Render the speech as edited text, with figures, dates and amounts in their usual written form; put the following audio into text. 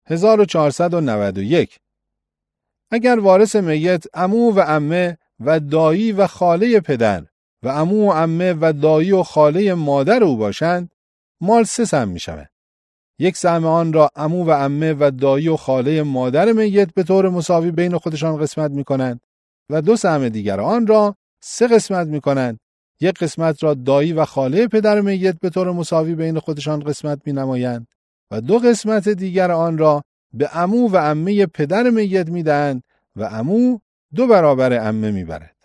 1491. اگر وارث میت عمو و عمه و دایی و خاله پدر و عمو و عمه و دایی و خاله مادر او باشند، مال 3 سهم می شود. 1 سهم آن را عمو و عمه و دایی و خاله مادر میت به طور مساوی بین خودشان قسمت می کنند و 2 سهم دیگر آن را 3 قسمت می کنند. 1 قسمت را دایی و خاله پدر میت به طور مساوی بین خودشان قسمت می نمایند و 2 قسمت دیگر آن را به عمو و عمه پدر میت می دهند و عمو 2 برابر عمه می برد.